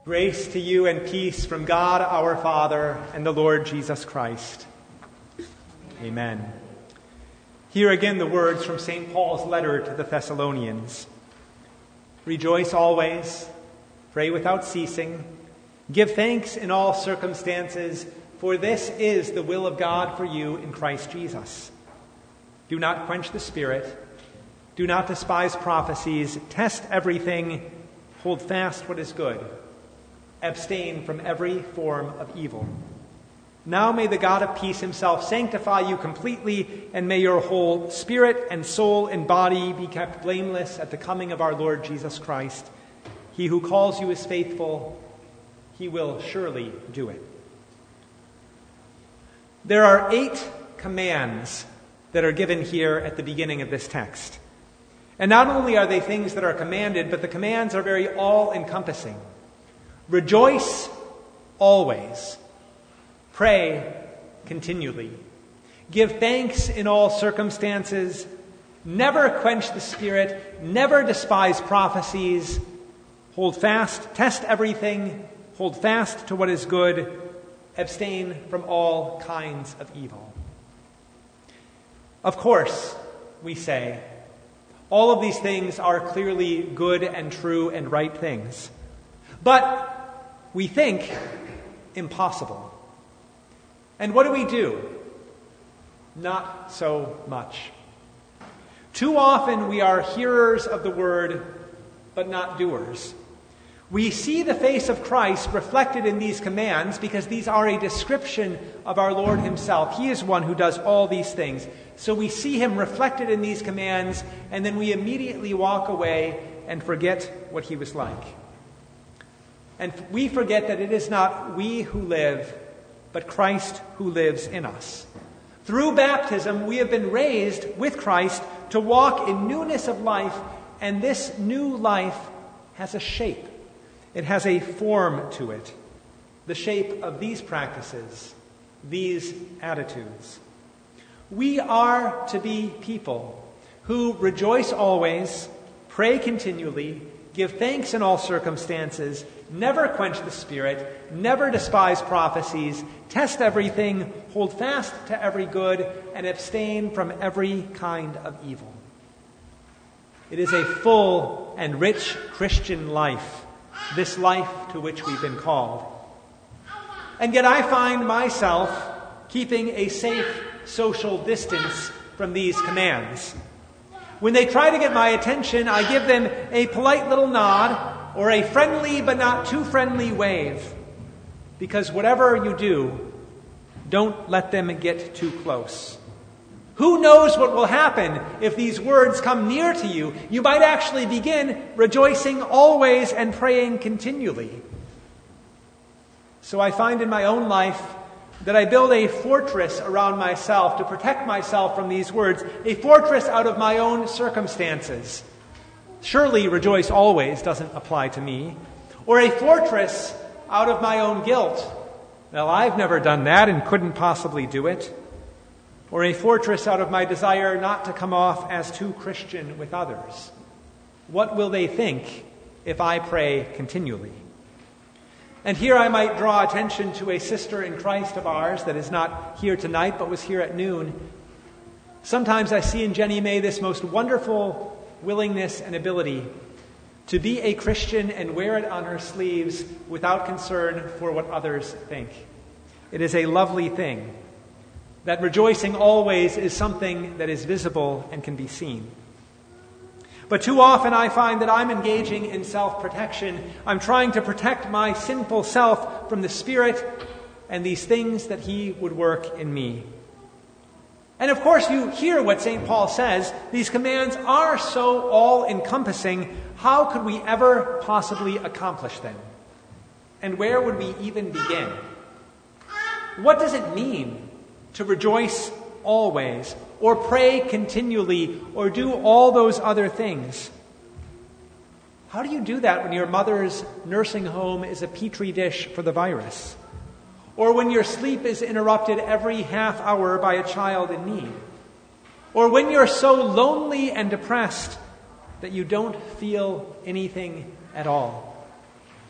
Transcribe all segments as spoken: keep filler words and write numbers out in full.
Grace to you and peace from God our Father and the Lord Jesus Christ. Amen. Hear again the words from Saint Paul's letter to the Thessalonians. Rejoice always, pray without ceasing, give thanks in all circumstances, for this is the will of God for you in Christ Jesus. Do not quench the Spirit, do not despise prophecies, test everything, hold fast what is good. Abstain from every form of evil. Now may the God of peace himself sanctify you completely, and may your whole spirit and soul and body be kept blameless at the coming of our Lord Jesus Christ. He who calls you is faithful. He will surely do it. There are eight commands that are given here at the beginning of this text. And not only are they things that are commanded, but the commands are very all-encompassing. Rejoice always. Pray continually. Give thanks in all circumstances. Never quench the Spirit. Never despise prophecies. Hold fast. Test everything. Hold fast to what is good. Abstain from all kinds of evil. Of course, we say, all of these things are clearly good and true and right things. But we think impossible. And what do we do? Not so much. Too often we are hearers of the word, but not doers. We see the face of Christ reflected in these commands because these are a description of our Lord himself. He is one who does all these things. So we see him reflected in these commands, and then we immediately walk away and forget what he was like. And we forget that it is not we who live, but Christ who lives in us. Through baptism, we have been raised with Christ to walk in newness of life, and this new life has a shape. It has a form to it, the shape of these practices, these attitudes. We are to be people who rejoice always, pray continually, give thanks in all circumstances, never quench the Spirit, never despise prophecies, test everything, hold fast to every good, and abstain from every kind of evil. It is a full and rich Christian life, this life to which we've been called. And yet I find myself keeping a safe social distance from these commands. When they try to get my attention, I give them a polite little nod or a friendly but not too friendly wave. Because whatever you do, don't let them get too close. Who knows what will happen if these words come near to you? You might actually begin rejoicing always and praying continually. So I find in my own life that I build a fortress around myself to protect myself from these words, a fortress out of my own circumstances. Surely rejoice always doesn't apply to me. Or a fortress out of my own guilt. Well, I've never done that and couldn't possibly do it. Or a fortress out of my desire not to come off as too Christian with others. What will they think if I pray continually? And here I might draw attention to a sister in Christ of ours that is not here tonight but was here at noon. Sometimes I see in Jenny May this most wonderful willingness and ability to be a Christian and wear it on her sleeves without concern for what others think. It is a lovely thing that rejoicing always is something that is visible and can be seen. But too often I find that I'm engaging in self-protection. I'm trying to protect my sinful self from the Spirit and these things that he would work in me. And of course you hear what Saint Paul says. These commands are so all-encompassing. How could we ever possibly accomplish them? And where would we even begin? What does it mean to rejoice always, or pray continually, or do all those other things? How do you do that when your mother's nursing home is a petri dish for the virus? Or when your sleep is interrupted every half hour by a child in need? Or when you're so lonely and depressed that you don't feel anything at all?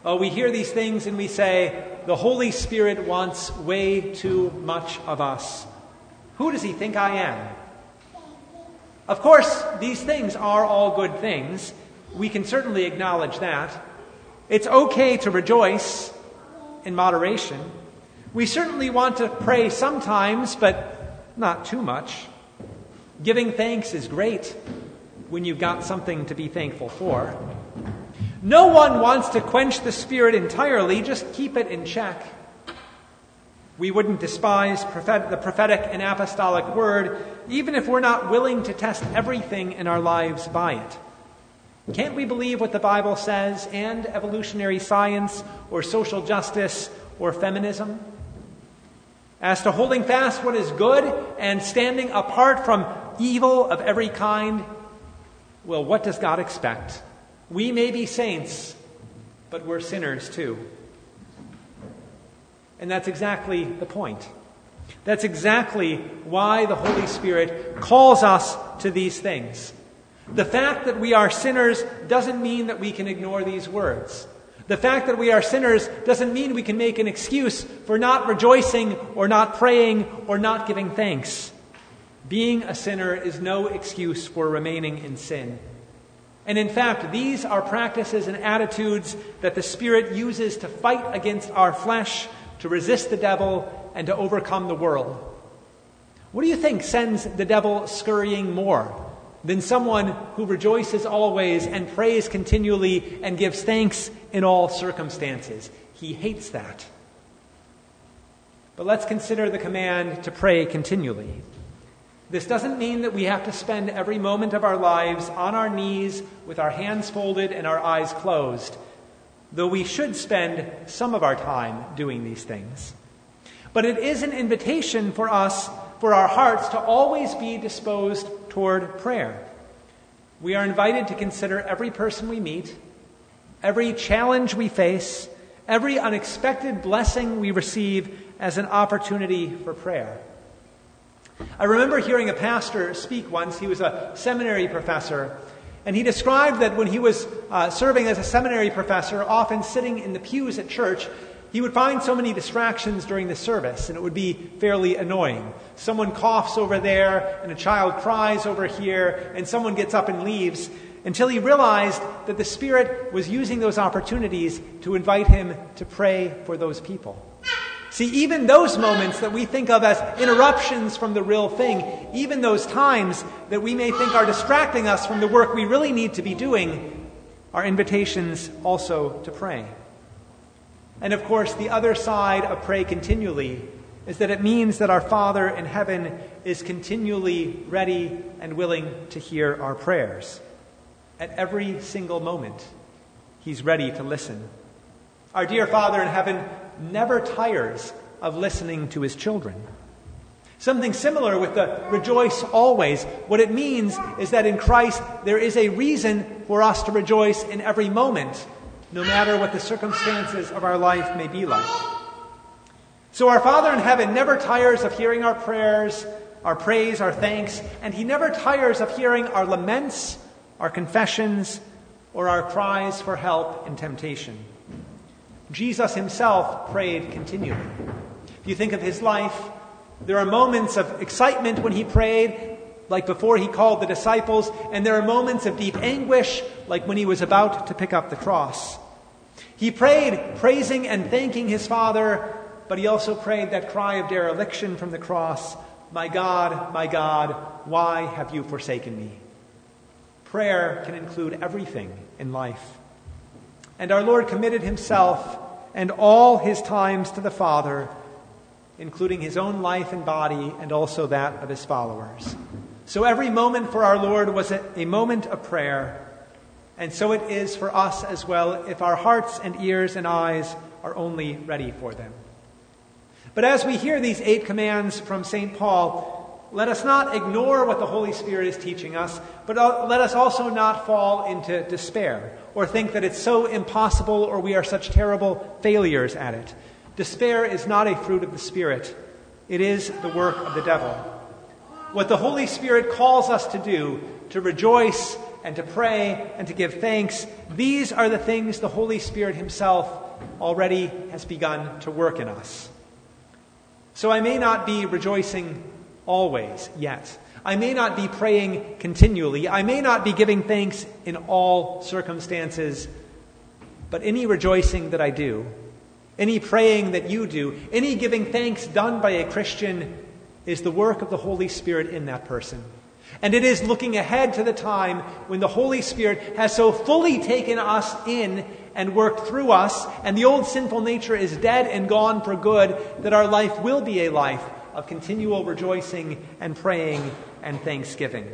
Oh, we hear these things and we say, the Holy Spirit wants way too much of us. Who does he think I am? Of course, these things are all good things. We can certainly acknowledge that. It's okay to rejoice in moderation. We certainly want to pray sometimes, but not too much. Giving thanks is great when you've got something to be thankful for. No one wants to quench the Spirit entirely, just keep it in check. We wouldn't despise prophet- the prophetic and apostolic word, even if we're not willing to test everything in our lives by it. Can't we believe what the Bible says, and evolutionary science, or social justice, or feminism? As to holding fast what is good and standing apart from evil of every kind, well, what does God expect? We may be saints, but we're sinners too. And that's exactly the point. That's exactly why the Holy Spirit calls us to these things. The fact that we are sinners doesn't mean that we can ignore these words. The fact that we are sinners doesn't mean we can make an excuse for not rejoicing or not praying or not giving thanks. Being a sinner is no excuse for remaining in sin. And in fact, these are practices and attitudes that the Spirit uses to fight against our flesh, to resist the devil, and to overcome the world. What do you think sends the devil scurrying more than someone who rejoices always and prays continually and gives thanks in all circumstances? He hates that. But let's consider the command to pray continually. This doesn't mean that we have to spend every moment of our lives on our knees with our hands folded and our eyes closed, though we should spend some of our time doing these things. But it is an invitation for us, for our hearts, to always be disposed toward prayer. We are invited to consider every person we meet, every challenge we face, every unexpected blessing we receive as an opportunity for prayer. I remember hearing a pastor speak once. He was a seminary professor, and he described that when he was uh, serving as a seminary professor, often sitting in the pews at church, he would find so many distractions during the service, and it would be fairly annoying. Someone coughs over there, and a child cries over here, and someone gets up and leaves, until he realized that the Spirit was using those opportunities to invite him to pray for those people. See, even those moments that we think of as interruptions from the real thing, even those times that we may think are distracting us from the work we really need to be doing, are invitations also to pray. And of course, the other side of pray continually is that it means that our Father in heaven is continually ready and willing to hear our prayers. At every single moment, He's ready to listen. Our dear Father in heaven never tires of listening to His children. Something similar with the rejoice always. What it means is that in Christ there is a reason for us to rejoice in every moment, no matter what the circumstances of our life may be like. So our Father in heaven never tires of hearing our prayers, our praise, our thanks, and He never tires of hearing our laments, our confessions, or our cries for help in temptation. Jesus Himself prayed continually. If you think of His life, there are moments of excitement when He prayed, like before He called the disciples, and there are moments of deep anguish, like when He was about to pick up the cross. He prayed praising and thanking His Father, but He also prayed that cry of dereliction from the cross, "My God, my God, why have you forsaken me?" Prayer can include everything in life. And our Lord committed Himself and all His times to the Father, including His own life and body and also that of His followers. So every moment for our Lord was a moment of prayer, and so it is for us as well if our hearts and ears and eyes are only ready for them. But as we hear these eight commands from Saint Paul, let us not ignore what the Holy Spirit is teaching us, but let us also not fall into despair or think that it's so impossible or we are such terrible failures at it. Despair is not a fruit of the Spirit. It is the work of the devil. What the Holy Spirit calls us to do, to rejoice and to pray and to give thanks. These are the things the Holy Spirit himself already has begun to work in us. So I may not be rejoicing always yet. I may not be praying continually. I may not be giving thanks in all circumstances. But any rejoicing that I do, any praying that you do, any giving thanks done by a Christian is the work of the Holy Spirit in that person. And it is looking ahead to the time when the Holy Spirit has so fully taken us in and worked through us, and the old sinful nature is dead and gone for good, that our life will be a life of continual rejoicing and praying and thanksgiving.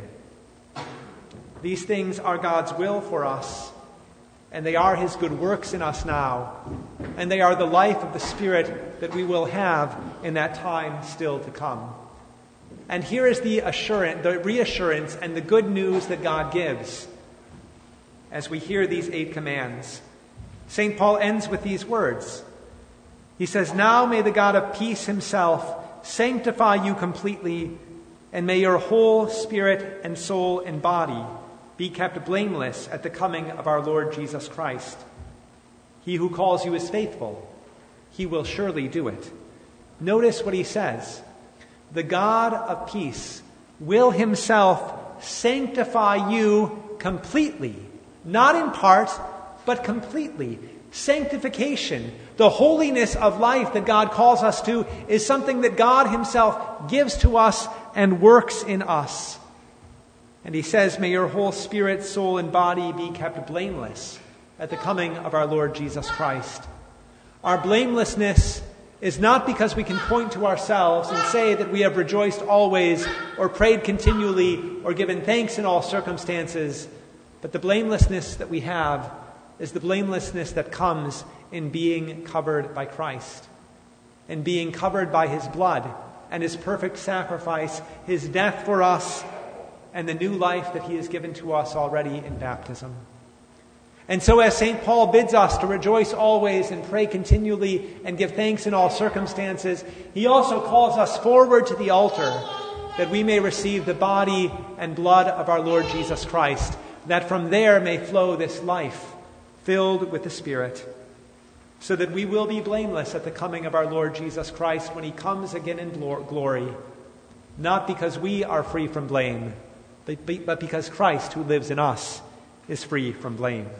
These things are God's will for us, and they are his good works in us now, and they are the life of the Spirit that we will have in that time still to come. And here is the assurance, the reassurance and the good news that God gives as we hear these eight commands. Saint Paul ends with these words. He says, "Now may the God of peace himself sanctify you completely, and may your whole spirit and soul and body be kept blameless at the coming of our Lord Jesus Christ. He who calls you is faithful. He will surely do it." Notice what he says. The God of peace will himself sanctify you completely. Not in part, but completely. Sanctification, the holiness of life that God calls us to, is something that God himself gives to us and works in us. And he says, may your whole spirit, soul, and body be kept blameless at the coming of our Lord Jesus Christ. Our blamelessness is not because we can point to ourselves and say that we have rejoiced always or prayed continually or given thanks in all circumstances, but the blamelessness that we have is the blamelessness that comes in being covered by Christ, and being covered by his blood and his perfect sacrifice, his death for us, and the new life that he has given to us already in baptism. And so as Saint Paul bids us to rejoice always and pray continually and give thanks in all circumstances, he also calls us forward to the altar that we may receive the body and blood of our Lord Jesus Christ, that from there may flow this life filled with the Spirit, so that we will be blameless at the coming of our Lord Jesus Christ when he comes again in glory, not because we are free from blame, but because Christ, who lives in us, is free from blame.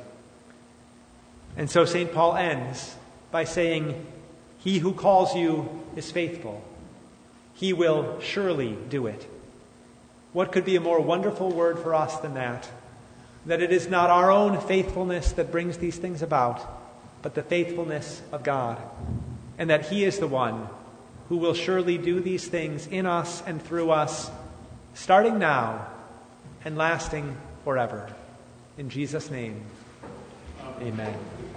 And so Saint Paul ends by saying, he who calls you is faithful. He will surely do it. What could be a more wonderful word for us than that? That it is not our own faithfulness that brings these things about, but the faithfulness of God. And that he is the one who will surely do these things in us and through us, starting now and lasting forever. In Jesus' name, amen.